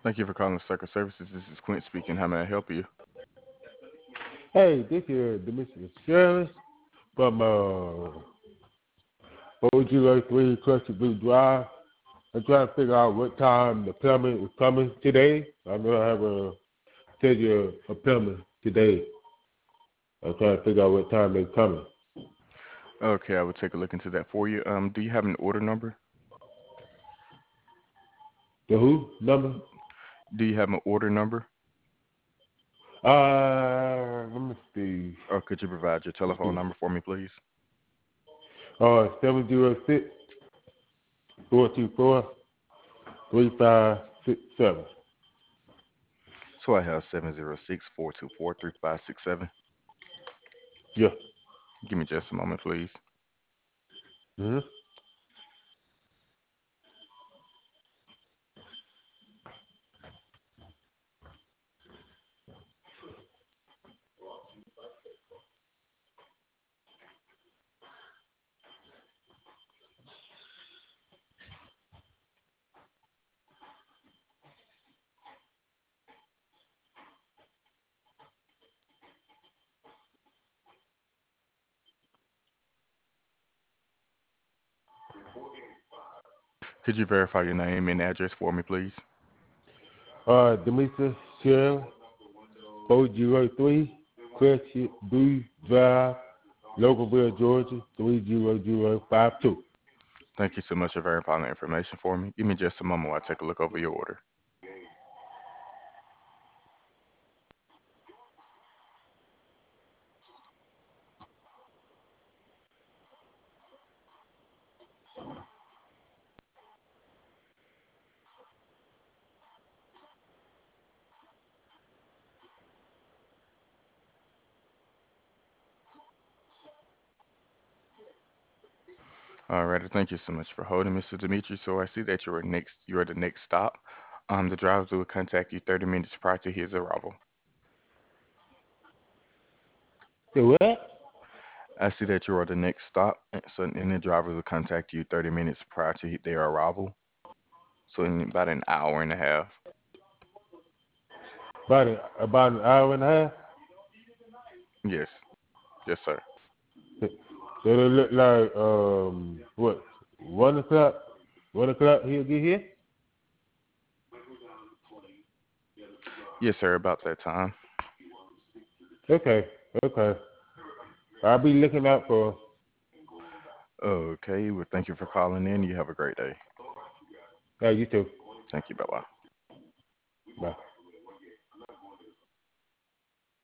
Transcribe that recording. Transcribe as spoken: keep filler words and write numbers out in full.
Thank you for calling Circle Services. This is Quint speaking. How may I help you? Hey, this is Demetrius Shirley from uh, O G three Cluster Blue Drive. I'm trying to figure out what time the plumber is coming today. I know I have a schedule a plumber today. I'm trying to figure out what time they're coming. Okay, I will take a look into that for you. Um, do you have an order number? The who number? Do you have an order number? Uh, let me see. Or could you provide your telephone number for me, please? Uh, seven zero six four two four three five six seven. So I have seven zero six, four two four, three five six seven. Yeah. Give me just a moment, please. Mm-hmm. Could you verify your name and address for me, please? Uh, Demetrius Shirley, four zero three Crescent Blue Drive, Localville, Georgia, three zero zero five two. Thank you so much for verifying the information for me. Give me just a moment while I take a look over your order. All right, thank you so much for holding, Mister Dimitri. So I see that you're next. You're the next stop. Um, the driver will contact you thirty minutes prior to his arrival. Say what? I see that you are the next stop, and so and the driver will contact you thirty minutes prior to their arrival. So in about an hour and a half. About, a, about an hour and a half? Yes, yes, sir. So it look like, um, what, one o'clock? One o'clock he'll get here? Yes, sir. About that time. Okay, okay. I'll be looking out for. Okay. Well, thank you for calling in. You have a great day. Uh, you too. Thank you. Bye bye.